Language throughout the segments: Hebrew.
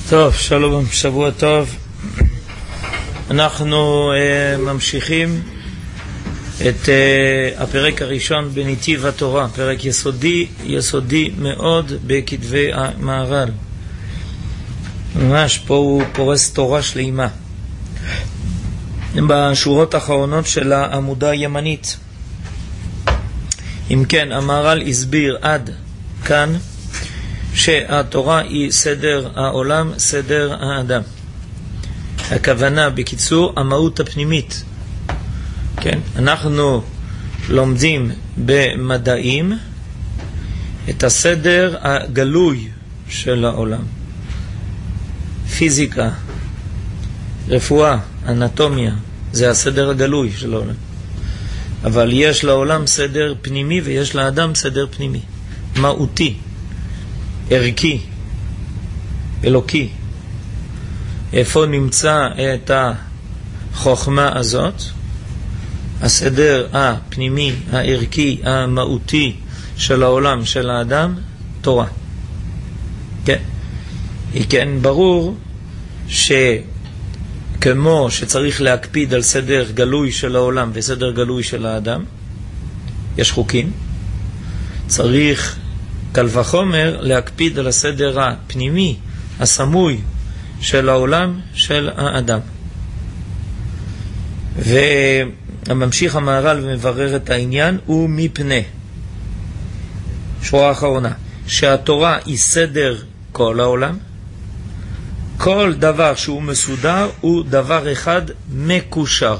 טוב, שלום, שבוע טוב. אנחנו ממשיכים את הפרק הראשון בנתיב התורה, פרק יסודי מאוד בכתבי המהר"ל. ממש פה הוא פורס תורה שלמה. בשורות האחרונות של העמודה הימנית. אם כן, המהר"ל הסביר עד כאן שהתורה היא סדר העולם, סדר האדם. הכוונה בקיצור, המהות הפנימית. כן, אנחנו לומדים במדעים את הסדר הגלוי של העולם. פיזיקה, רפואה, אנטומיה, זה הסדר הגלוי של העולם. אבל יש לעולם סדר פנימי ויש לאדם סדר פנימי, מהותי, ערכי, אלוקי. איפה נמצא את החוכמה הזאת? הסדר הפנימי, הערכי, המהותי של העולם, של האדם, תורה. כן. כן, ברור שכמו שצריך להקפיד על סדר גלוי של העולם וסדר גלוי של האדם, יש חוקים, צריך קל וחומר להקפיד על הסדר הפנימי, הסמוי של העולם, של האדם. וממשיך המהר"ל ומברר את העניין, הוא מפני שורה האחרונה, שהתורה היא סדר כל העולם. כל דבר שהוא מסודר הוא דבר אחד מקושר,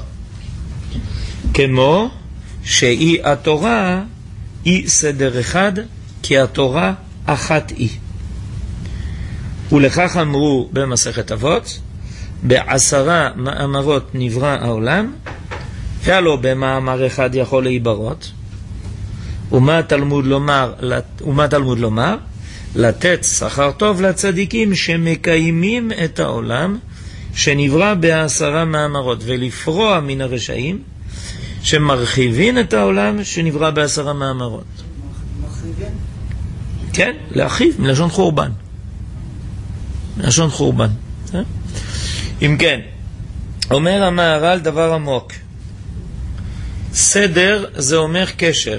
כמו שהיא התורה היא סדר אחד, כי התורה אחת היא. ולכך אמרו במסכת אבות, ב10 מאמרות נברא העולם, והלא במאמר אחד יכול להיברות. ומה תלמוד לומר? לתת שכר טוב לצדיקים שמקיימים את העולם שנברא ב10 מאמרות, ולפרוע מן הרשעים שמרחיבים את העולם שנברא ב10 מאמרות. כן, להרחיב, מלשון חורבן. מלשון חורבן. אם כן, אומר המהר"ל דבר עמוק. סדר זה אומר קשר.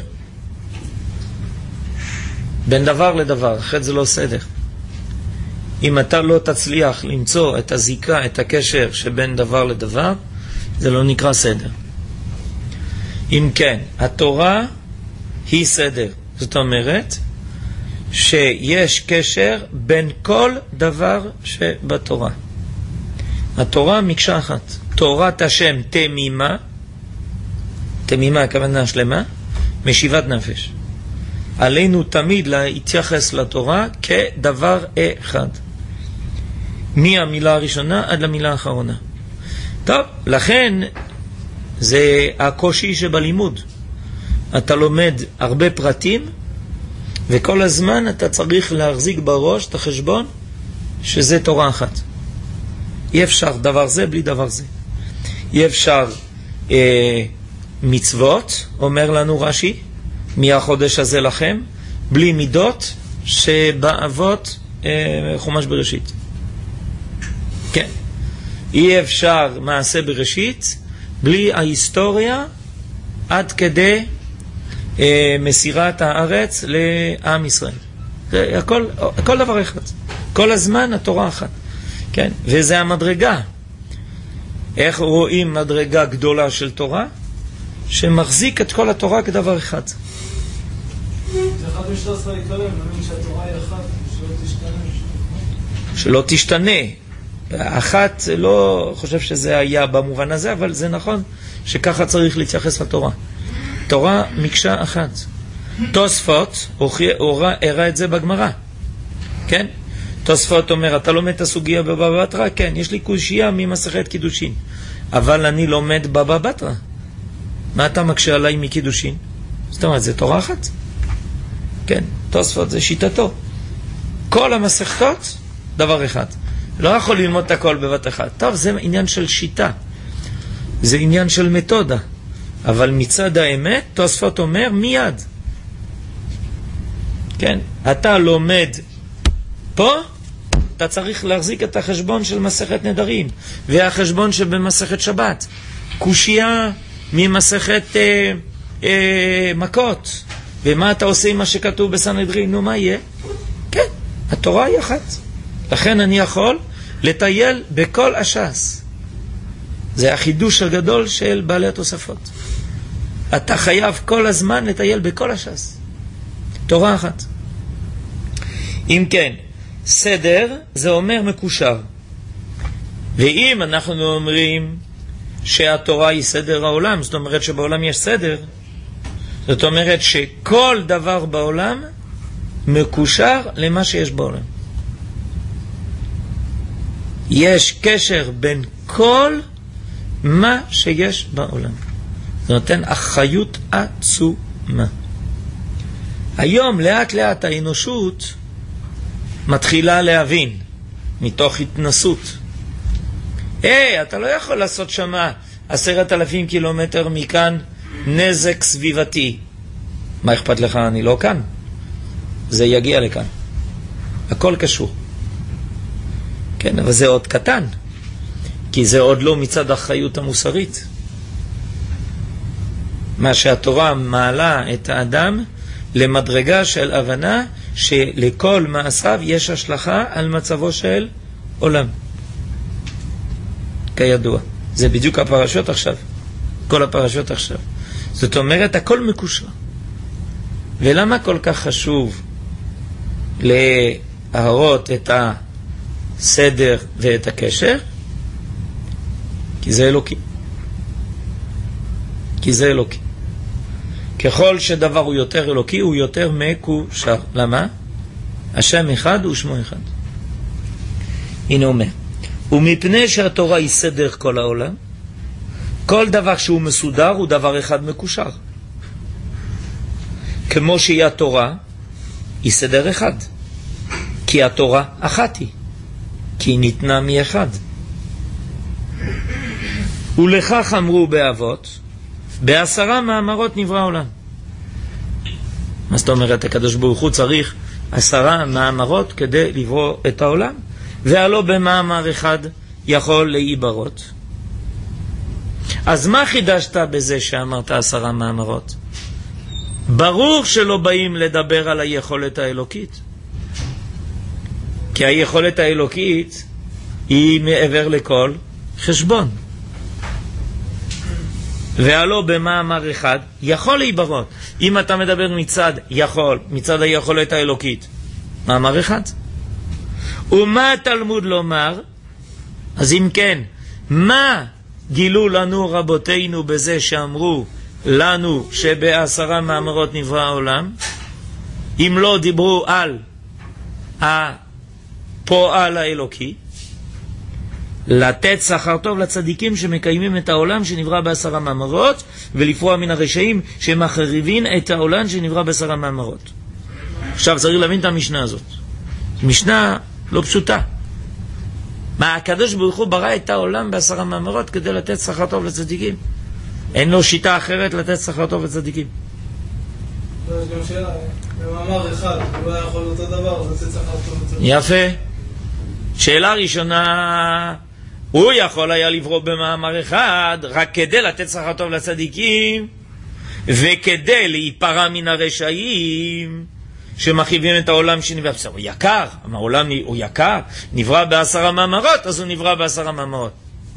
בין דבר לדבר, אחרת זה לא סדר. אם אתה לא תצליח למצוא את הזיקה, את הקשר שבין דבר לדבר, זה לא נקרא סדר. אם כן, התורה היא סדר. זאת אומרת, שיש קשר בין כל דבר שבתורה. התורה מקשה אחת. תורת השם תמימה, תמימה הכוונה שלמה, משיבת נפש. עלינו תמיד להתייחס לתורה כדבר אחד. מהמילה הראשונה עד למילה האחרונה. טוב, לכן זה הקושי שבלימוד. אתה לומד הרבה פרטים, וכל הזמן אתה צריך להחזיק בראש את החשבון שזה תורה אחת. אי אפשר דבר זה בלי דבר זה. אי אפשר מצוות, אומר לנו רש"י, מהחודש הזה לכם, בלי מידות שבאבות חומש בראשית. כן. אי אפשר מעשה בראשית בלי ההיסטוריה עד כדי מסירת הארץ לעם ישראל. זה הכל דבר אחד. כל הזמן התורה אחת. כן? וזה המדרגה. איך רואים מדרגה גדולה של תורה? שמחזיק את כל התורה כדבר אחד. זה אחד מ-13 עיקרים, נאמין שהתורה היא אחת, שלא תשתנה. אחת, לא חושב שזה היה במובן הזה, אבל זה נכון שככה צריך להתייחס לתורה. תורה מקשה אחת. תוספות הראה את זה בגמרא. כן? תוספות אומר, אתה לומד את הסוגיה בבבא בתרא? כן, יש לי קושיה ממסכת קידושין. אבל אני לומד בבבא בתרא. מה אתה מקשה עליי מקידושין? זאת אומרת, זה תורה אחת. כן, תוספות זה שיטתו. כל המסכתות, דבר אחד. לא יכול ללמוד את הכל בבת אחת. טוב, זה עניין של שיטה. זה עניין של מתודה. אבל מצד האמת, תוספות אומר מיד. כן, אתה לומד פה, אתה צריך להחזיק את החשבון של מסכת נדרים, והחשבון שבמסכת שבת. קושיה ממסכת מכות. ומה אתה עושה עם מה שכתוב בסנהדרין? נו, מה יהיה? כן, התורה היא אחת. לכן אני יכול לטייל בכל הש"ס. זה החידוש הגדול של בעלי התוספות. אתה חייב כל הזמן לטייל בכל הש"ס. תורה אחת. אם כן, סדר זה אומר מקושר. ואם אנחנו אומרים שהתורה היא סדר העולם, זאת אומרת שבעולם יש סדר, זאת אומרת שכל דבר בעולם מקושר למה שיש בעולם. יש קשר בין כל מה שיש בעולם. זה נותן אחריות עצומה. היום לאט לאט האנושות מתחילה להבין מתוך התנסות. אתה לא יכול לעשות שמה 10,000 קילומטר מכאן נזק סביבתי. מה אכפת לך? אני לא כאן. זה יגיע לכאן. הכל קשור. כן, אבל זה עוד קטן. כי זה עוד לא מצד האחריות המוסרית. מה שהתורה מעלה את האדם למדרגה של הבנה שלכל מעשיו יש השלכה על מצבו של עולם. כידוע. זה בדיוק הפרשות עכשיו. כל הפרשות עכשיו. זאת אומרת, הכל מקושר. ולמה כל כך חשוב להראות את הסדר ואת הקשר? כי זה אלוקי. כי זה אלוקי. ככל שדבר הוא יותר אלוקי, הוא יותר מקושר. למה? השם אחד ושמו אחד. הנה אומר, ומפני שהתורה היא סדר כל העולם, כל דבר שהוא מסודר הוא דבר אחד מקושר. כמו שהיא התורה, היא סדר אחד. כי התורה אחת היא. כי היא ניתנה מאחד. ולכך אמרו באבות, 10 מאמרות נברא העולם. מה זאת אומרת? הקדוש ברוך הוא צריך 10 מאמרות כדי לברוא את העולם, והלא במאמר אחד יכול להיברות. אז מה חידשת בזה שאמרת 10 מאמרות? ברור שלא באים לדבר על היכולת האלוקית. כי היכולת האלוקית היא מעבר לכל חשבון. והלא במאמר אחד יכול להיברות. אם אתה מדבר מצד היכולת האלוקית, מאמר אחד. ומה התלמוד לומר? אז אם כן, מה גילו לנו רבותינו בזה שאמרו לנו שב10 מאמרות נברא העולם? אם לא דיברו על הפועל האלוקי, לתת שכר טוב לצדיקים שמקיימים את העולם שנברא ב10 מאמרות, ולפרוע מן הרשעים שמחריבים את העולם שנברא ב10 מאמרות. עכשיו צריך להבין את המשנה הזאת. משנה לא פשוטה. מה, הקדוש ברוך הוא ברא את העולם ב10 מאמרות כדי לתת שכר טוב לצדיקים. אין לו שיטה אחרת לתת שכר טוב לצדיקים. יש גם שאלה, במאמר אחד, הוא לא יכול אותו דבר, לתת שכר טוב לצדיקים. יפה. שאלה ראשונה, הוא יכול היה לברוא במאמר אחד רק כדי לתת שכר טוב לצדיקים וכדי להיפרע מן הרשעים שמחריבים את העולם שנברא. הוא יקר, העולם הוא יקר, נברא ב10 מאמרות, אז הוא נברא ב10 מאמרות.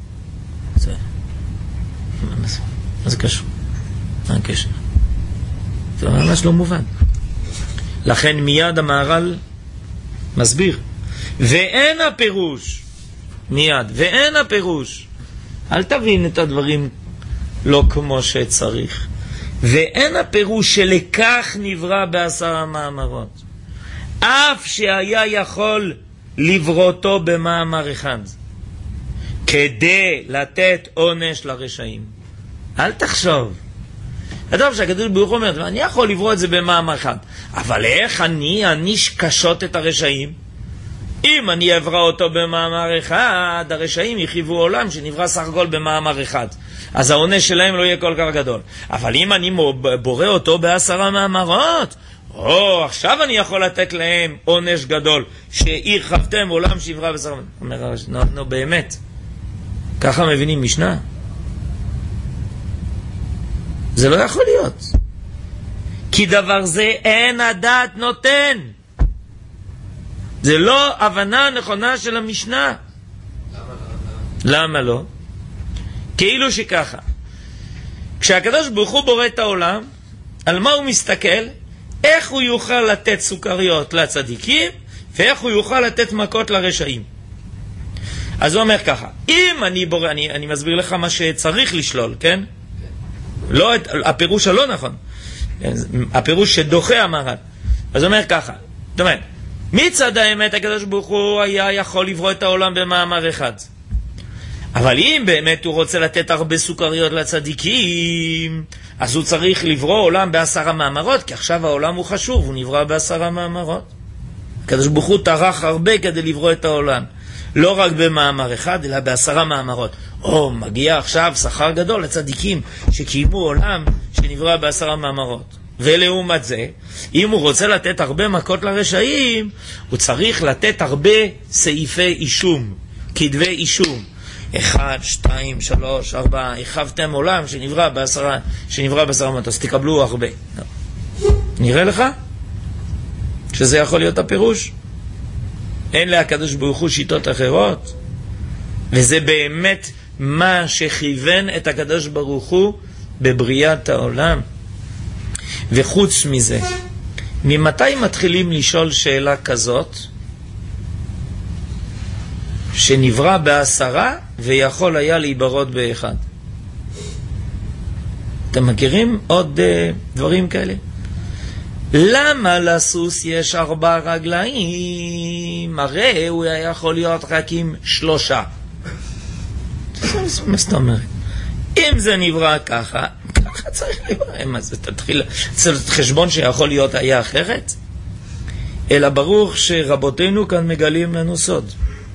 מה זה קשור? מה הקשר? זה ממש לא מובן. לכן מיד המהר"ל מסביר, ואין הפירוש, מיד, ואין הפירוש, אל תבין את הדברים לא כמו שצריך, ואין הפירוש שלכך נברא ב10 מאמרות, אף שהיה יכול לבראותו במאמר אחד, כדי לתת עונש לרשעים. אל תחשוב. אדם שהקדוש ברוך הוא אומר, אני יכול לברוא את זה במאמר אחד, אבל איך אני אעניש קשות את הרשעים? אם אני אברא אותו במאמר אחד, הרשעים יחריבו עולם שנברא סך הכל במאמר אחד, אז העונש שלהם לא יהיה כל כך גדול. אבל אם אני בורא אותו ב10 מאמרות, עכשיו אני יכול לתת להם עונש גדול, שהרחבתם עולם שברא בשר. אומר, נו, באמת. ככה מבינים משנה? זה לא יכול להיות. כי דבר זה אין הדעת נותן. זה לא הבנה נכונה של המשנה. למה לא? כאילו שככה. כשהקדוש ברוך הוא בורא את העולם, על מה הוא מסתכל? איך הוא יוכל לתת סוכריות לצדיקים, ואיך הוא יוכל לתת מכות לרשעים. אז הוא אומר ככה, אם אני בורא, אני מסביר לך מה שצריך לשלול, כן? לא הפירוש הלא נכון. הפירוש שדוחה המהר"ל. אז הוא אומר ככה, זאת אומרת, מצד האמת הקדוש ברוך הוא היה יכול לברוא את העולם במאמר אחד. אבל אם באמת הוא רוצה לתת הרבה סוכריות לצדיקים, אז הוא צריך לברוא עולם ב10 מאמרות, כי עכשיו העולם הוא חשוב, הוא נברא ב10 מאמרות. הקדוש ברוך הוא טרח הרבה כדי לברוא את העולם. לא רק במאמר אחד, אלא ב10 מאמרות. מגיע עכשיו שכר גדול לצדיקים שקיימו עולם שנברא ב10 מאמרות. ולעומת זה, אם הוא רוצה לתת הרבה מכות לרשעים, הוא צריך לתת הרבה סעיפי אישום, כתבי אישום. 1, 2, 3, 4, הרחבתם עולם שנברא ב10 מאמרות, אז תקבלו הרבה. נראה לך שזה יכול להיות הפירוש? אין להקדוש ברוך הוא שיטות אחרות, וזה באמת מה שכיוון את הקדוש ברוך הוא בבריאת העולם. וחוץ מזה, ממתי מתחילים לשאול שאלה כזאת שנברא ב10 ויכול היה להיברות ב1? אתם מכירים עוד דברים כאלה? למה לסוס יש 4 רגליים? הרי הוא היה יכול להיות רק עם 3. מה זאת אומרת? אם זה נברא ככה צריך לברא. מה זה? תתחיל חשבון שיכול להיות היה אחרת? אלא ברוך שרבותינו כאן מגלים לנו סוד.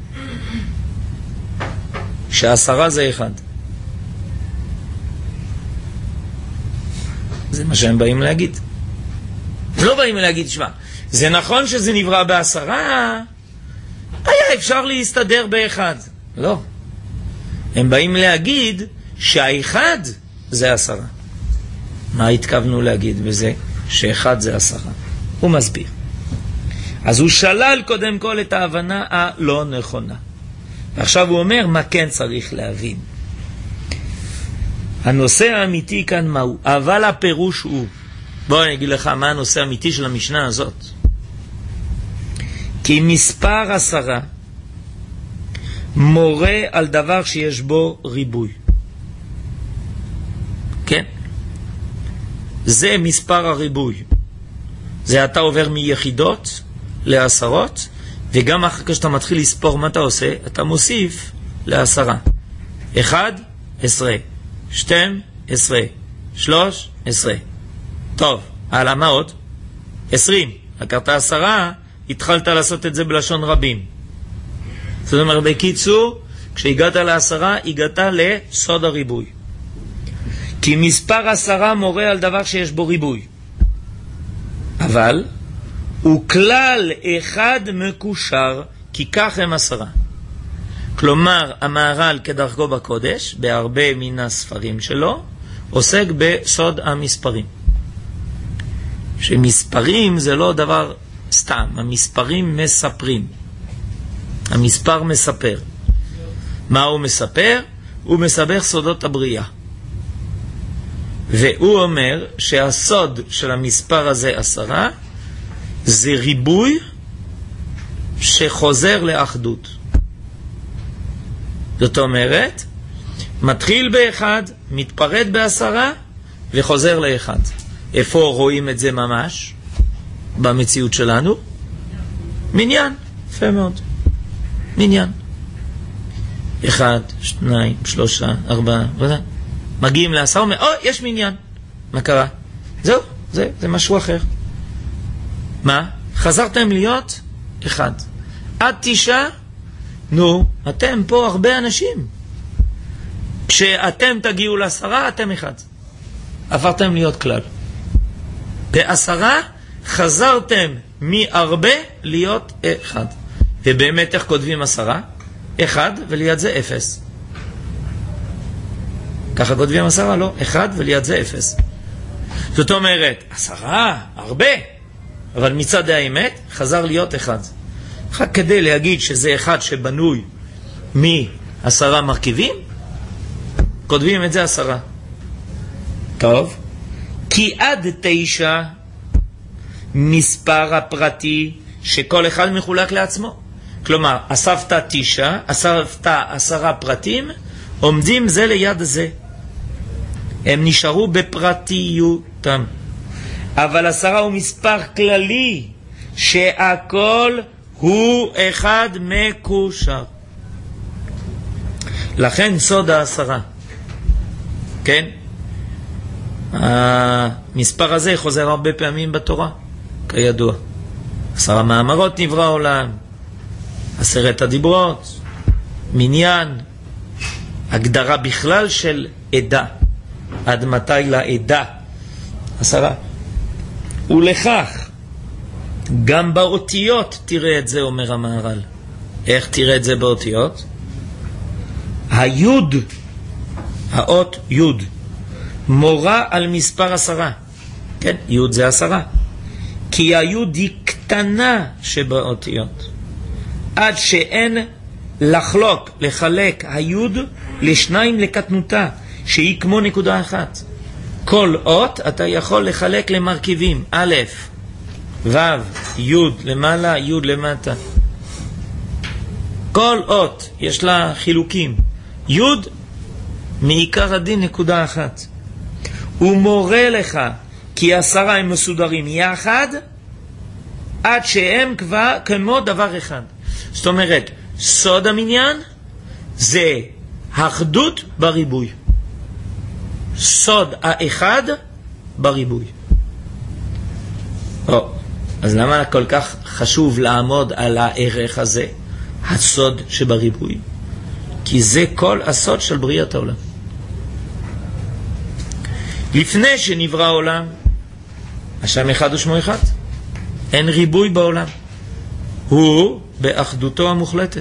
ש10 זה 1. זה מה שהם באים להגיד. לא באים להגיד, שמה, זה נכון שזה נברא ב10, היה אפשר להסתדר ב1. לא. הם באים להגיד שה1 זה 10. מה התכוונו להגיד בזה? ש1 זה 10. הוא מסביר. אז הוא שלל קודם כל את ההבנה הלא נכונה. ועכשיו הוא אומר מה כן צריך להבין. הנושא האמיתי כאן מהו? אבל הפירוש הוא, בוא אני אגיד לך מה הנושא האמיתי של המשנה הזאת. כי מספר 10 מורה על דבר שיש בו ריבוי. כן? זה מספר הריבוי. זה אתה עובר מיחידות לעשרות, וגם אחר כך שאתה מתחיל לספור מה אתה עושה, אתה מוסיף ל10. 1, 10, 2, 10, 13. טוב, על מה עוד? 20. לקחת 10, התחלת לעשות את זה בלשון רבים. זאת אומרת, בקיצור, כשהגעת ל10, הגעת לסוד הריבוי. כי מספר 10 מורה על דבר שיש בו ריבוי. אבל הוא כלל אחד מקושר, כי כך הם 10. כלומר, המהר"ל כדרכו בקודש, בהרבה מן הספרים שלו, עוסק בסוד המספרים. שמספרים זה לא דבר סתם, המספרים מספרים. המספר מספר. מה הוא מספר? הוא מספר סודות הבריאה. והוא אומר שהסוד של המספר הזה 10 זה ריבוי שחוזר לאחדות. זאת אומרת, מתחיל ב1, מתפרד ב10 וחוזר ל1. איפה רואים את זה ממש? במציאות שלנו? מניין. יפה מאוד. מניין. 1, 2, 3, 4, מגיעים ל10, אומר, יש מניין. מה קרה? זהו, זה משהו אחר. מה? חזרתם להיות 1. עד 9, נו, אתם פה הרבה אנשים. כשאתם תגיעו ל10, אתם 1. עברתם להיות כלל. ב10, חזרתם מהרבה להיות אחד. ובאמת איך כותבים 10? 1 וליד זה 0. ככה כותבים 10, לא? 1 וליד זה 0. זאת אומרת, 10, הרבה, אבל מצד האמת חזר להיות 1. רק כדי להגיד שזה 1 שבנוי מ10 מרכיבים, כותבים את זה 10. טוב, כי עד 9 מספר הפרטי שכל אחד מחולק לעצמו. כלומר, אספת 9, אספת 10 פרטים, עומדים זה ליד זה. הם נשארו בפרטיותם. אבל 10 הוא מספר כללי, שהכל הוא אחד מקושר. לכן סוד 10. כן? המספר הזה חוזר הרבה פעמים בתורה, כידוע. 10 מאמרות נברא עולם, 10 הדיברות, מניין, הגדרה בכלל של עדה. עד מתי לעדה? 10. ולכך, גם באותיות תראה את זה, אומר המהר"ל. איך תראה את זה באותיות? היוד, האות יוד, מורה על מספר 10. כן, יוד זה 10. כי היוד היא קטנה שבאותיות. עד שאין לחלק היוד לשניים לקטנותה, שהיא כמו נקודה אחת. כל אות אתה יכול לחלק למרכיבים. א', ו', י' למעלה, י' למטה. כל אות יש לה חילוקים. י' מעיקר הדין נקודה אחת. הוא מורה לך כי 10 הם מסודרים יחד עד שהם כבר כמו דבר אחד. זאת אומרת, סוד המניין זה אחדות בריבוי. סוד האחד בריבוי. אז למה כל כך חשוב לעמוד על הערך הזה, הסוד שבריבוי? כי זה כל הסוד של בריאת העולם. לפני שנברא העולם, השם אחד ושמו אחד. אין ריבוי בעולם. הוא באחדותו המוחלטת.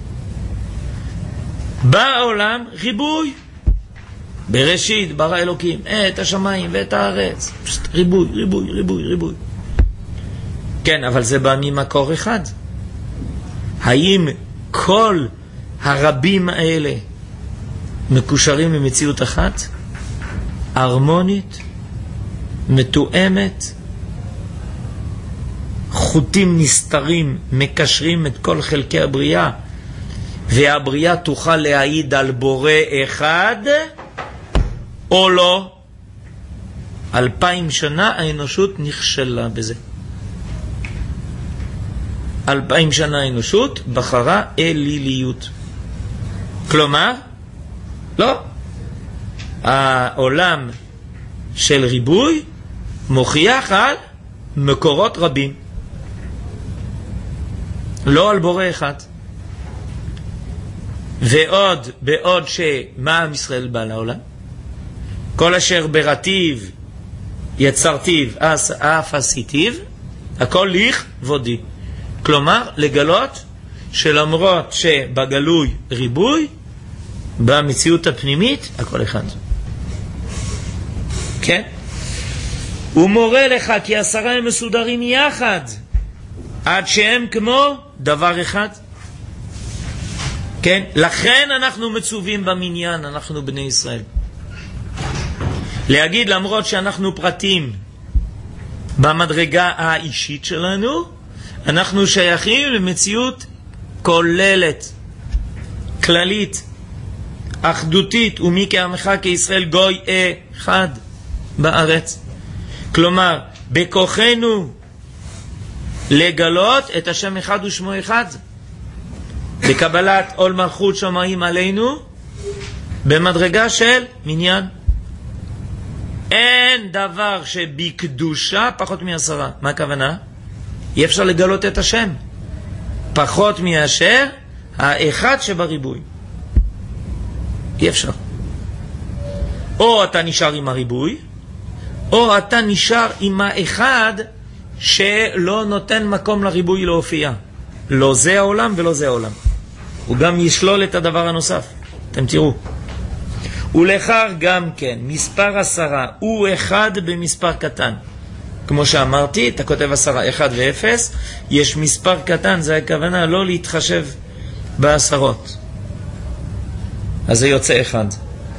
בעולם ריבוי. בראשית ברא אלוקים את השמיים ואת הארץ. ריבוי, ריבוי, ריבוי, ריבוי. כן, אבל זה בא ממקור אחד. האם כל הרבים האלה מקושרים למציאות אחת? הרמונית, מתואמת, חוטים נסתרים מקשרים את כל חלקי הבריאה, והבריאה תוכל להעיד על בורא אחד או לא. 2000 שנה האנושות נכשלה בזה. 2000 שנה האנושות בחרה אליליות. כלומר, לא. העולם של ריבוי מוכיח על מקורות רבים, לא על בורא אחד. ועוד, בעוד שמה עם ישראל בא לעולם? כל אשר ברטיב יצרתיו אף עשיתיו, הכל לכבודי. כלומר, לגלות שלמרות שבגלוי ריבוי, במציאות הפנימית הכל אחד. כן? הוא מורה לך כי 10 הם מסודרים יחד עד שהם כמו דבר אחד. כן? לכן אנחנו מצווים במניין, אנחנו בני ישראל. להגיד למרות שאנחנו פרטים במדרגה האישית שלנו, אנחנו שייכים למציאות כוללת, כללית, אחדותית, ומי כעמך כישראל גוי אחד בארץ. כלומר, בכוחנו לגלות את השם אחד ושמו אחד, בקבלת עול מלכות שמיים עלינו, במדרגה של מניין. אין דבר שבקדושה פחות מ10. מה הכוונה? אי אפשר לגלות את השם פחות מאשר האחד שבריבוי. אי אפשר. או אתה נשאר עם הריבוי, או אתה נשאר עם האחד שלא נותן מקום לריבוי להופיע. לא זה העולם ולא זה העולם. הוא גם ישלול את הדבר הנוסף. אתם תראו. ולכך גם כן, מספר 10 הוא 1 במספר קטן. כמו שאמרתי, אתה כותב 10, 1 ו-0, יש מספר קטן, זה הכוונה לא להתחשב בעשרות. אז זה יוצא 1.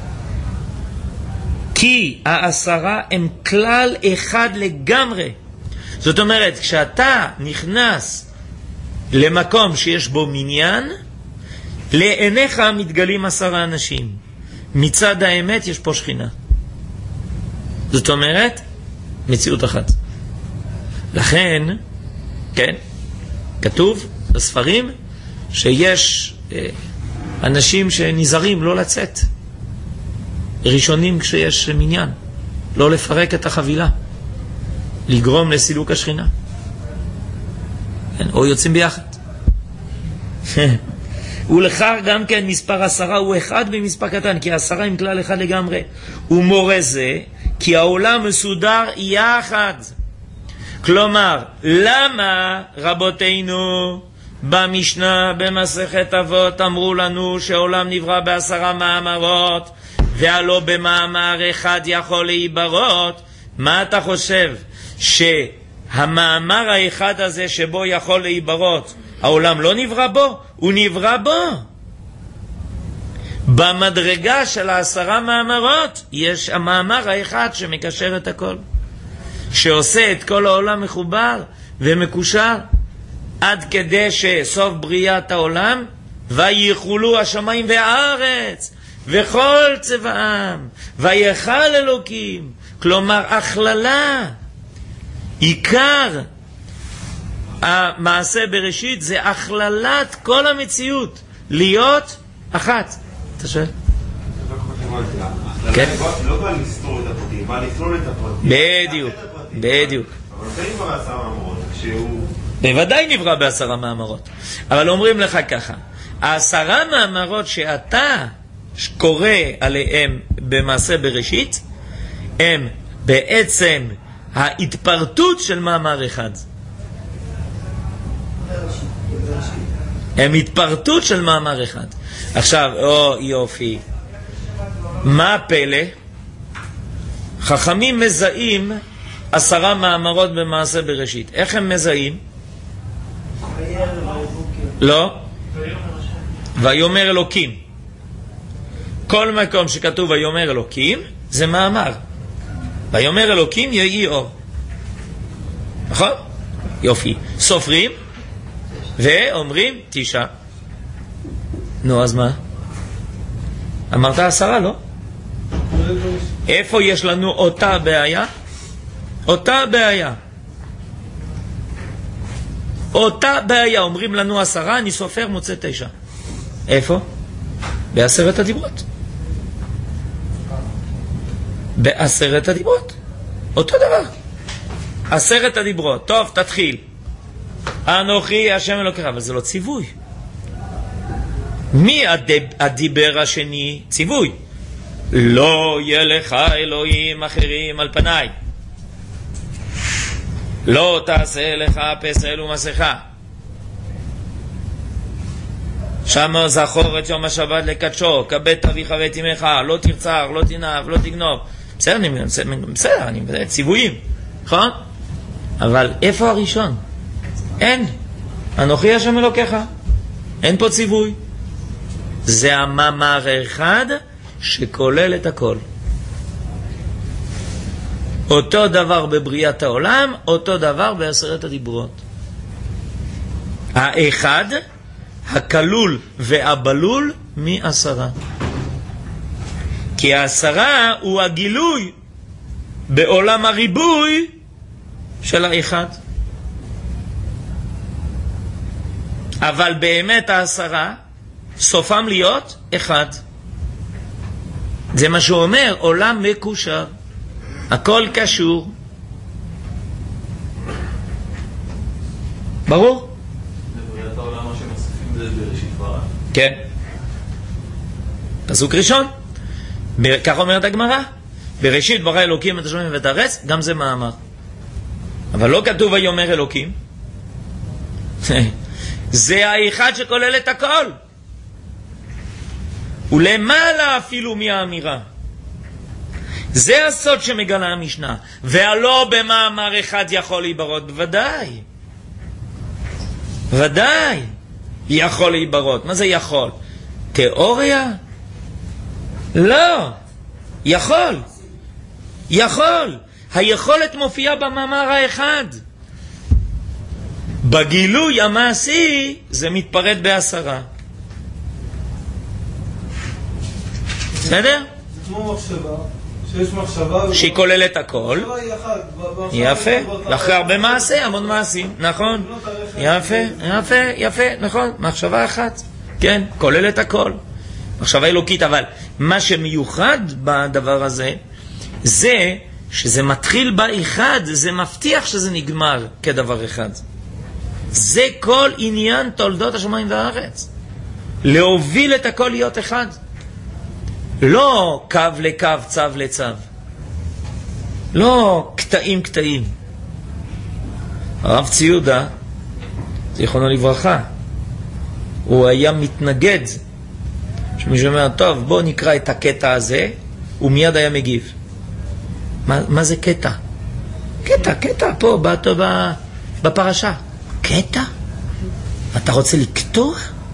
כי 10 הם כלל אחד לגמרי. זאת אומרת, כשאתה נכנס למקום שיש בו מניין, לעיניך מתגלים 10 אנשים. מצד האמת יש פה שכינה. זאת אומרת, מציאות אחת. לכן, כן, כתוב בספרים שיש אנשים שנזהרים לא לצאת. ראשונים כשיש מניין. לא לפרק את החבילה. לגרום לסילוק השכינה. כן, או יוצאים ביחד. ולכך גם כן מספר 10 הוא 1 במספר קטן, כי 10 עם כלל אחד לגמרי. ומורה זה, כי העולם מסודר יחד. כלומר, למה רבותינו במשנה במסכת אבות אמרו לנו שהעולם נברא ב10 מאמרות, והלא במאמר אחד יכול להיברות? מה אתה חושב? שהמאמר האחד הזה שבו יכול להיברות, העולם לא נברא בו? הוא נברא בו. במדרגה של 10 מאמרות יש המאמר האחד שמקשר את הכל, שעושה את כל העולם מחובר ומקושר, עד כדי שסוף בריאת העולם ויחולו השמיים והארץ וכל צבעם ויחל אלוקים. כלומר הכללה. עיקר המעשה בראשית זה הכללת כל המציאות, להיות אחת. אתה שואל? כן? לא בא לסתור את הפרטים, בא לכלול את הפרטים. בדיוק, בדיוק. אבל זה נברא ב10 מאמרות, כשהוא... בוודאי נברא ב10 מאמרות. אבל אומרים לך ככה, 10 מאמרות שאתה קורא עליהם במעשה בראשית, הם בעצם ההתפרטות של מאמר אחד. הם התפרטות של מאמר אחד. עכשיו, יופי. מה הפלא? חכמים מזהים 10 מאמרות במעשה בראשית. איך הם מזהים? לא. ויאמר אלוקים. כל מקום שכתוב ויאמר אלוקים זה מאמר. ויאמר אלוקים יהי אור. נכון? יופי. סופרים ואומרים 9. נו, אז מה? אמרת 10, לא? איפה יש לנו אותה בעיה? אותה בעיה. אותה בעיה. אומרים לנו 10, אני סופר מוצא 9. איפה? ב10 הדיברות. ב10 הדיברות. אותו דבר. 10 הדיברות. טוב, תתחיל. אנוכי השם אלוקיך. אבל זה לא ציווי. מי הדיבר השני? ציווי. לא יהיה לך אלוהים אחרים על פניי. לא תעשה לך פסל ומסכה. שמה זכור את יום השבת לקדשו, כבד אביך ואת אמך, לא תרצח, לא תנאף, לא תגנוב. בסדר, אני מדבר ציוויים, נכון? אבל איפה הראשון? אין. אנוכי השם אלוקיך. אין פה ציווי. זה המאמר אחד שכולל את הכל. אותו דבר בבריאת העולם, אותו דבר ב10 הדיברות. האחד, הכלול והבלול מ10. כי 10 הוא הגילוי בעולם הריבוי של האחד. אבל באמת 10 סופם להיות 1. זה מה שהוא אומר, עולם מקושר. הכל קשור. ברור? בבריאת העולם מה שמוסיפים זה בראשית ברא. כן. פסוק ראשון. כך אומרת הגמרא. בראשית ברא אלוקים את השמיים ואת הארץ, גם זה מאמר. אבל לא כתוב ויאמר אלוקים. זה האחד שכולל את הכל. ולמעלה אפילו מהאמירה. זה הסוד שמגלה המשנה. והלא במאמר אחד יכול להיברות. בוודאי. ודאי. יכול להיברות. מה זה יכול? תיאוריה? לא. יכול. יכול. היכולת מופיעה במאמר האחד. בגילוי המעשי זה מתפרט בעשרה. בסדר? זה כמו מחשבה, שיש מחשבה שהיא כוללת הכל. מחשבה היא אחת. יפה, אחרי הרבה מעשה, המון מעשים, נכון? יפה, יפה, יפה, נכון, מחשבה אחת, כן, כוללת הכל. מחשבה אלוקית, אבל מה שמיוחד בדבר הזה, זה שזה מתחיל באחד, זה מבטיח שזה נגמר כדבר אחד. זה כל עניין תולדות השמיים והארץ. להוביל את הכל להיות אחד. לא קו לקו, צו לצו. לא קטעים קטעים. הרב ציודה, זיכרונו לברכה, הוא היה מתנגד. שמישהו אומר, טוב, בוא נקרא את הקטע הזה, הוא מיד היה מגיב. מה זה קטע? קטע, פה, בפרשה. קטע? אתה רוצה לקטוע?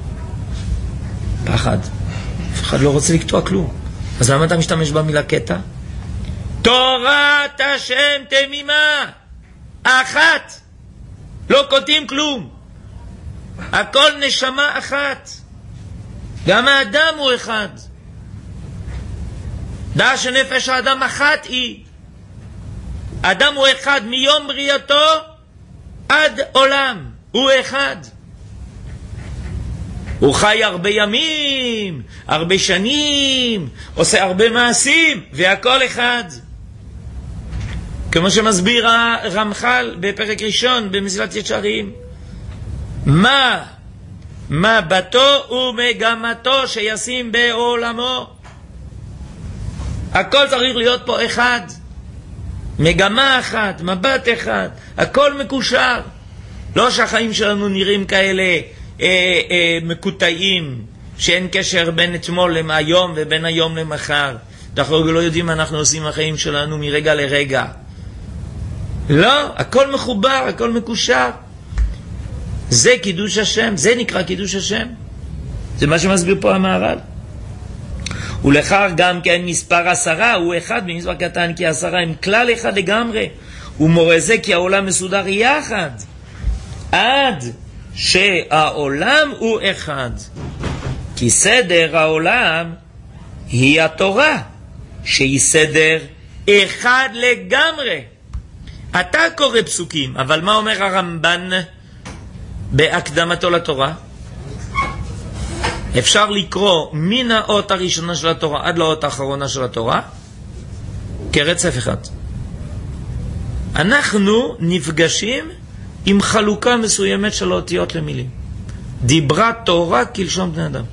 פחד. אף אחד לא רוצה לקטוע כלום. אז למה אתה משתמש במילה קטע? תורת השם תמימה. אחת. לא קוטעים כלום. הכל נשמה אחת. גם האדם הוא אחד. דע שנפש האדם אחת היא. אדם הוא אחד מיום בריאתו עד עולם. הוא אחד. הוא חי הרבה ימים, הרבה שנים, עושה הרבה מעשים, והכל אחד. כמו שמסביר הרמח"ל בפרק ראשון במסילת ישרים. מה מבטו ומגמתו שישים בעולמו. הכל צריך להיות פה אחד. מגמה אחת, מבט אחד, הכל מקושר. לא שהחיים שלנו נראים כאלה מקוטעים, שאין קשר בין אתמול להיום ובין היום למחר. אנחנו לא יודעים מה אנחנו עושים החיים שלנו מרגע לרגע. לא, הכל מחובר, הכל מקושר. זה קידוש השם, זה נקרא קידוש השם. זה מה שמסביר פה המהר"ל. ולכך גם כן מספר 10 הוא אחד במספר קטן, כי 10 הם כלל אחד לגמרי. ומורה זה כי העולם מסודר יחד עד שהעולם הוא אחד. כי סדר העולם היא התורה, שהיא סדר אחד לגמרי. אתה קורא פסוקים, אבל מה אומר הרמב"ן בהקדמתו לתורה? אפשר לקרוא מן האות הראשונה של התורה עד לאות האחרונה של התורה כרצף אחד. אנחנו נפגשים עם חלוקה מסוימת של אותיות למילים. דיברה תורה כלשון בני אדם.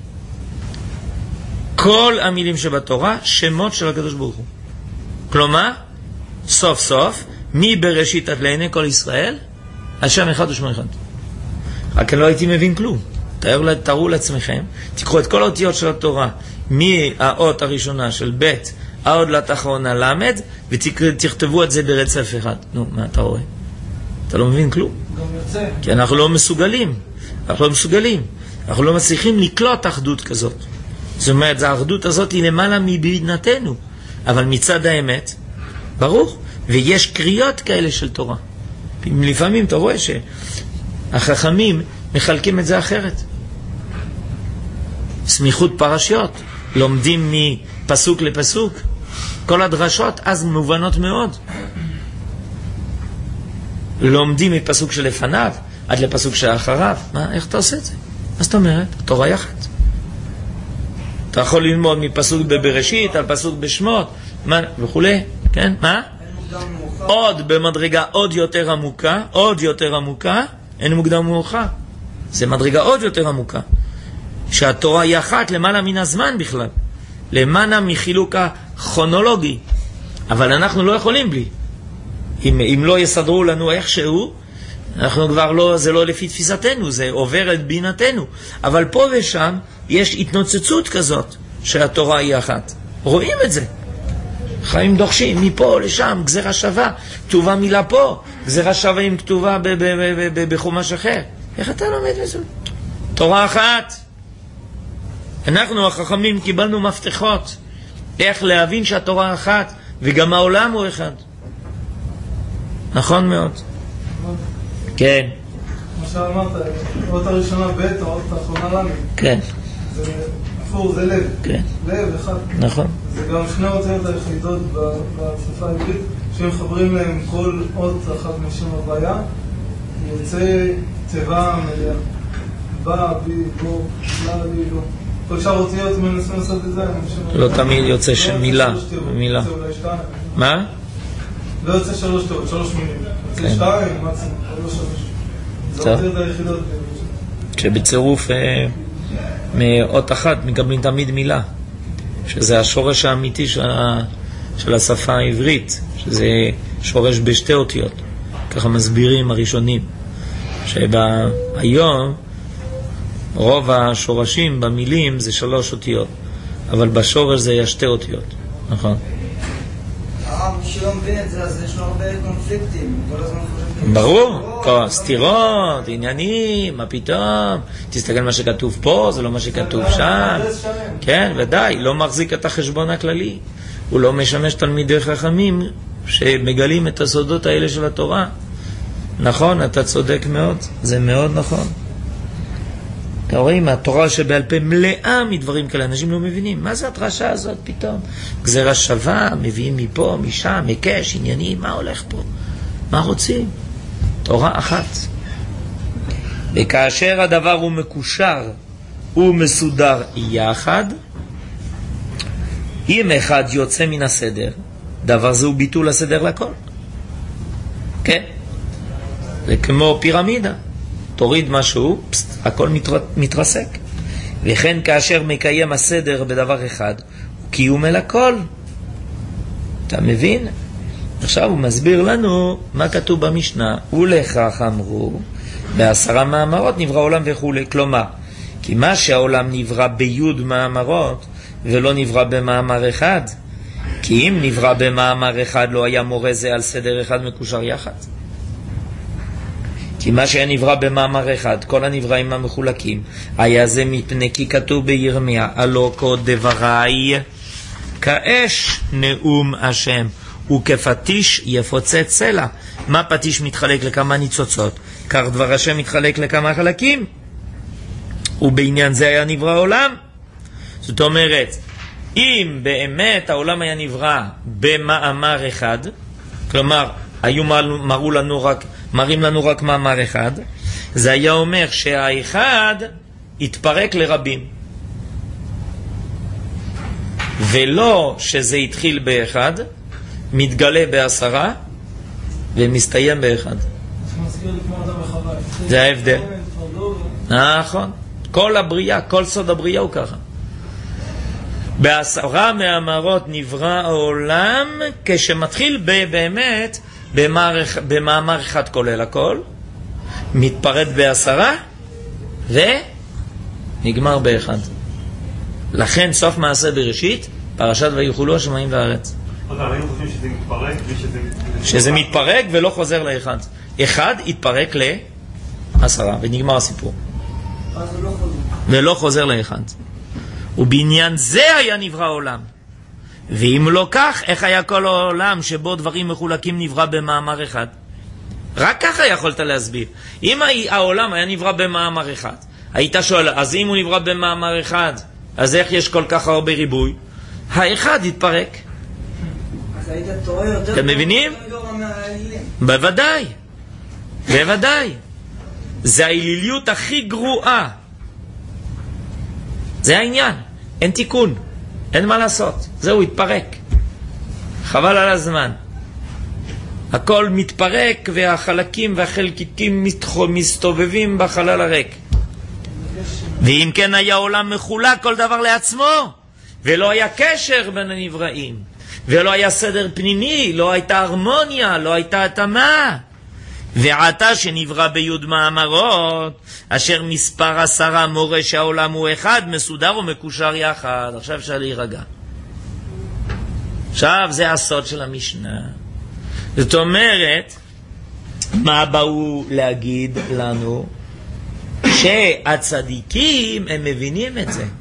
כל המילים שבתורה שמות של הקדוש ברוך הוא. כלומר, סוף סוף מבראשית עד לעיני כל ישראל השם אחד ושמו אחד. רק לא הייתי מבין כלום. תארו לעצמכם, תקחו את כל האותיות של התורה מהאות הראשונה של ב' עד לאות האחרונה למד, ותכתבו את זה ברצף אחד. נו, מה אתה רואה? אתה לא מבין כלום. גם יוצא. כי אנחנו לא מסוגלים. אנחנו לא מצליחים לקלוט אחדות כזאת. זאת אומרת, האחדות הזאת היא למעלה מבינתנו. אבל מצד האמת, ברור, ויש קריאות כאלה של תורה. לפעמים אתה רואה שהחכמים מחלקים את זה אחרת. סמיכות פרשיות, לומדים מפסוק לפסוק. כל הדרשות אז מובנות מאוד. לומדים מפסוק שלפניו עד לפסוק שאחריו. איך אתה עושה את זה? מה זאת אומרת? התורה יחד. אתה יכול ללמוד מפסוק בבראשית על פסוק בשמות וכו'. כן? מה? עוד במדרגה עוד יותר עמוקה, אין מוקדם מאוחר. זה מדרגה עוד יותר עמוקה. שהתורה היא אחת למעלה מן הזמן בכלל. למעלה מחילוק הכרונולוגי. אבל אנחנו לא יכולים בלי. אם לא יסדרו לנו איכשהו, אנחנו כבר לא, זה לא לפי תפיסתנו, זה עובר את בינתנו. אבל פה ושם יש התנוצצות כזאת שהתורה היא אחת. רואים את זה. חיים דורשים מפה לשם, גזרה שווה, כתובה מילה פה, גזרה שווה עם כתובה בחומש אחר. איך אתה לומד בזה? תורה אחת. אנחנו החכמים קיבלנו מפתחות איך להבין שהתורה אחת וגם העולם הוא אחד. נכון מאוד. כן. מה שאמרת, האות הראשונה ב', האות האחרונה ל'. כן. זה אפור, זה לב. כן. לב אחד. נכון. זה גם שני אותיות היחידות בשפה העברית, שמחברים להם כל אות אחת משם הוויה, יוצא תיבה מלאה. בא, בי, בו, לה, בי, לא. כל שאר אותיות מנסים לעשות את זה. לא תמיד יוצא מילה. מילה. מה? לא יוצא 3 תיבות, 3 מילים. יוצא 2, מקסימום, לא 3. זה אותיות היחידות. שבצירוף מאות אחת מקבלים תמיד מילה, שזה השורש האמיתי של השפה העברית, שזה שורש בשתי אותיות. ככה מסבירים הראשונים, שהיום רוב השורשים במילים זה 3 אותיות, אבל בשורש זה יש 2 אותיות. נכון. מי שלא מבין את זה, אז יש לו הרבה קונפליקטים. ברור, סתירות, עניינים, מה פתאום? תסתכל מה שכתוב פה, זה לא מה שכתוב שם. כן, ודאי, לא מחזיק את החשבון הכללי. הוא לא משמש תלמידי חכמים שמגלים את הסודות האלה של התורה. נכון, אתה צודק מאוד, זה מאוד נכון. אתה רואים, התורה שבעל פה מלאה מדברים כאלה, אנשים לא מבינים. מה זה הדרשה הזאת פתאום? גזרה שווה, מביאים מפה, משם, מקש, עניינים, מה הולך פה? מה רוצים? תורה אחת. וכאשר הדבר הוא מקושר ומסודר יחד, אם אחד יוצא מן הסדר, דבר זה הוא ביטול הסדר לכל. כן? זה כמו פירמידה. תוריד משהו, הכל מתרסק. וכן כאשר מקיים הסדר בדבר אחד, הוא קיום אל הכל. אתה מבין? עכשיו הוא מסביר לנו מה כתוב במשנה. ולכך אמרו, ב10 מאמרות נברא עולם וכו'. כלומר, כי מה שהעולם נברא ביוד מאמרות, ולא נברא במאמר אחד. כי אם נברא במאמר אחד, לא היה מורה זה על סדר אחד מקושר יחד. כי מה שהיה נברא במאמר אחד, כל הנבראים המחולקים, היה זה מפני כי כתוב בירמיה, הלא כה דבריי כאש נאום השם, וכפטיש יפוצץ סלע. מה פטיש מתחלק לכמה ניצוצות? כך דבר השם מתחלק לכמה חלקים. ובעניין זה היה נברא העולם. זאת אומרת, אם באמת העולם היה נברא במאמר אחד, כלומר, היו מראים לנו רק מאמר אחד, זה היה אומר שהאחד התפרק לרבים. ולא שזה התחיל באחד, מתגלה ב10 ומסתיים באחד. זה ההבדל. נכון. כל הבריאה, כל סוד הבריאה הוא ככה. ב10 מאמרות נברא העולם, כשמתחיל באמת במאמר אחד כולל הכל, מתפרט ב10 ונגמר באחד. לכן סוף מעשה בראשית, פרשת ויחולו השמיים והארץ. היינו חושבים שזה מתפרק שזה מתפרק ולא חוזר לאחד. אחד התפרק ל10 ונגמר הסיפור. ולא חוזר לאחד. ובעניין זה היה נברא העולם. ואם לא כך, איך היה כל העולם שבו דברים מחולקים נברא במאמר אחד? רק ככה יכולת להסביר. אם העולם היה נברא במאמר אחד, היית שואל, אז אם הוא נברא במאמר אחד, אז איך יש כל כך הרבה ריבוי? האחד התפרק. אז היית טועה יותר. אתם מבינים? בוודאי. בוודאי. זה האליליות הכי גרועה. זה העניין. אין תיקון. אין מה לעשות. זהו, התפרק. חבל על הזמן. הכל מתפרק והחלקים והחלקיקים מסתובבים בחלל הריק. ואם כן היה עולם מחולק כל דבר לעצמו, ולא היה קשר בין הנבראים, ולא היה סדר פנימי, לא הייתה הרמוניה, לא הייתה התאמה. ועתה שנברא ביוד מאמרות, אשר מספר 10 מורה שהעולם הוא אחד, מסודר ומקושר יחד. עכשיו אפשר להירגע. עכשיו זה הסוד של המשנה. זאת אומרת, מה באו להגיד לנו? שהצדיקים הם מבינים את זה.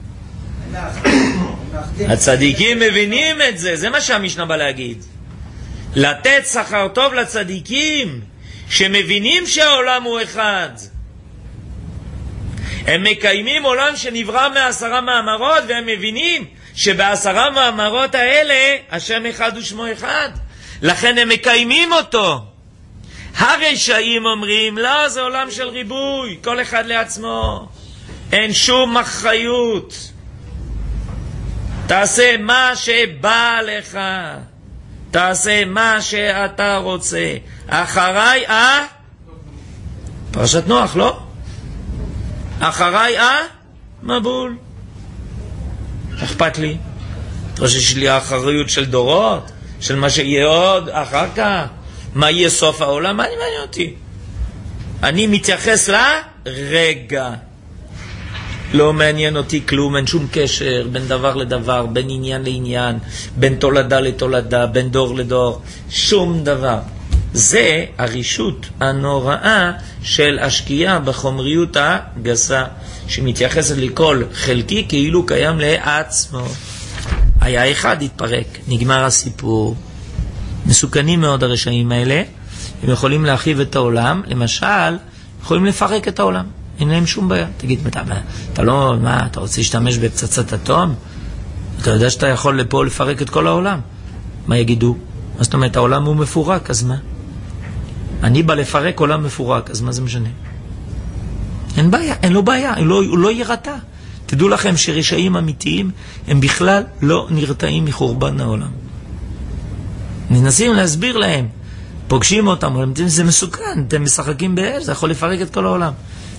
הצדיקים מבינים את זה. זה מה שהמשנה בא להגיד. לתת שכר טוב לצדיקים שמבינים שהעולם הוא אחד. הם מקיימים עולם שנברא מ10 מאמרות, והם מבינים שב10 מאמרות האלה השם אחד ושמו אחד. לכן הם מקיימים אותו. הרשעים אומרים, לא, זה עולם של ריבוי, כל אחד לעצמו, אין שום אחריות, תעשה מה שבא לך, תעשה מה שאתה רוצה, אחריי פרשת נוח, לא? אחריי מבול. אכפת לי? אתה חושב שיש לי האחריות של דורות, של מה שיהיה עוד אחר כך, מה יהיה סוף העולם? מה אני מעניין אותי? אני מתייחס לרגע. לא מעניין אותי כלום, אין שום קשר בין דבר לדבר, בין עניין לעניין, בין תולדה לתולדה, בין דור לדור, שום דבר. זה הרישות הנוראה של השקיעה בחומריות הגסה, שמתייחסת לכל חלקי כאילו קיים לעצמו. היה אחד, התפרק, נגמר הסיפור. מסוכנים מאוד הרשעים האלה, הם יכולים להרחיב את העולם, למשל, יכולים לפרק את העולם, אין להם שום בעיה. תגיד, אתה לא, מה, אתה רוצה להשתמש בפצצת אטום? אתה יודע שאתה יכול לפה לפרק את כל העולם. מה יגידו? מה זאת אומרת, העולם הוא מפורק, אז מה? אני בא לפרק עולם מפורק, אז מה זה משנה? אין בעיה, אין לו בעיה, הוא לא ירתע. תדעו לכם שרשעים אמיתיים הם בכלל לא נרתעים מחורבן העולם. ננסים להסביר להם, פוגשים אותם, אומרים, זה מסוכן, אתם משחקים באש, זה יכול לפרק את כל העולם.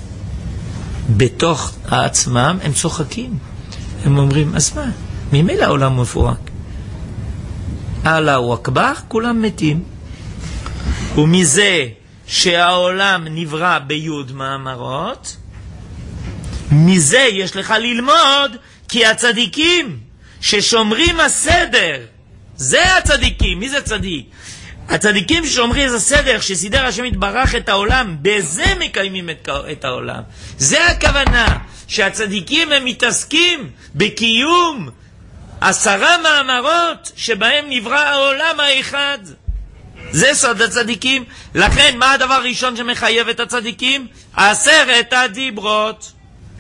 בתוך עצמם הם צוחקים, הם אומרים, אז מה? ממילא העולם מפורק. אללהו אכבר, כולם מתים. ומזה שהעולם נברא ביוד מאמרות, מזה יש לך ללמוד, כי הצדיקים ששומרים הסדר, זה הצדיקים. מי זה צדיק? הצדיקים ששומרים את הסדר, שסידר השם יתברך את העולם, בזה מקיימים את העולם. זה הכוונה, שהצדיקים הם מתעסקים בקיום 10 מאמרות שבהם נברא העולם האחד. זה סוד הצדיקים. לכן מה הדבר הראשון שמחייב את הצדיקים? 10 הדיברות.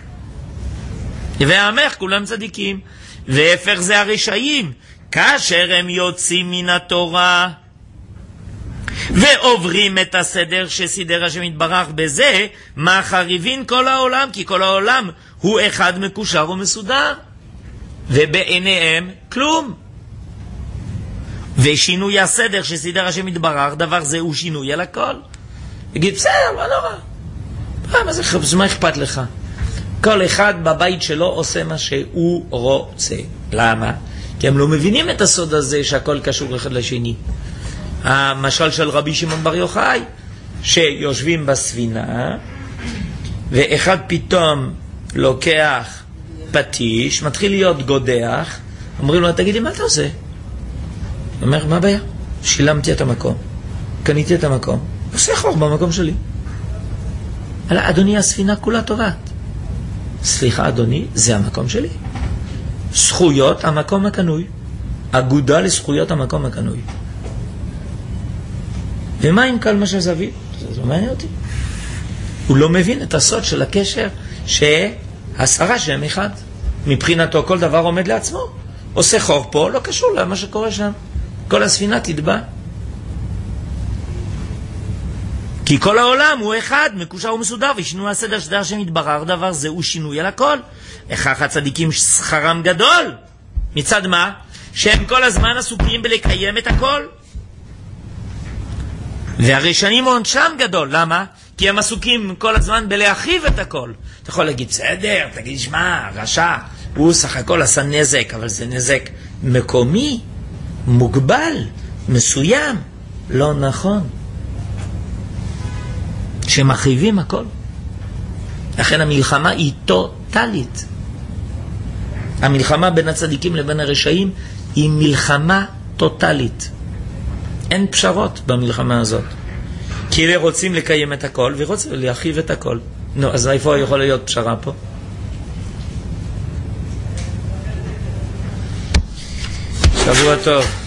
ועמך כולם צדיקים. והפך זה הרשעים, כאשר הם יוצאים מן התורה ועוברים את הסדר שסידר השם יתברך, בזה מחריבין כל העולם, כי כל העולם הוא אחד מקושר ומסודר, ובעיניהם כלום. ושינוי הסדר שסידר השם יתברך, דבר זה הוא שינוי על הכל. יגיד, בסדר, לא נורא, מה אכפת לך? כל אחד בבית שלו עושה מה שהוא רוצה. למה? כי הם לא מבינים את הסוד הזה שהכל קשור אחד לשני. המשל של רבי שמעון בר יוחאי, שיושבים בספינה, ואחד פתאום לוקח פטיש, מתחיל להיות גודח, אומרים לו, תגידי, מה אתה עושה? הוא אומר, מה הבעיה? שילמתי את המקום, קניתי את המקום, עושה חור במקום שלי. אדוני, הספינה כולה טובעת. סליחה אדוני, זה המקום שלי. זכויות המקום הקנוי, אגודה לזכויות המקם הקנוי. ומה עם כל מה שזווית? זה לא מעניין אותי. הוא לא מבין את הסוד של הקשר שהשרה שהם אחד. מבחינתו כל דבר עומד לעצמו. עושה חור פה, לא קשור למה שקורה שם. כל הספינה תדבע. כי כל העולם הוא אחד, מקושר ומסודר, ושינוי הסדר שדר השם יתברר, דבר זה הוא שינוי על הכל. הכך הצדיקים שכרם גדול. מצד מה? שהם כל הזמן עסוקים בלקיים את הכל. והרשעים עונשם גדול. למה? כי הם עסוקים כל הזמן בלהרחיב את הכל. אתה יכול להגיד, בסדר, תגיד, שמע, רשע, הוא סך הכל עשה נזק, אבל זה נזק מקומי. מוגבל, מסוים, לא נכון. שמחריבים הכל. לכן המלחמה היא טוטלית. המלחמה בין הצדיקים לבין הרשעים היא מלחמה טוטלית. אין פשרות במלחמה הזאת. כי אלה רוצים לקיים את הכל ורוצים להרחיב את הכל. נו, אז איפה יכול להיות פשרה פה? שבוע טוב.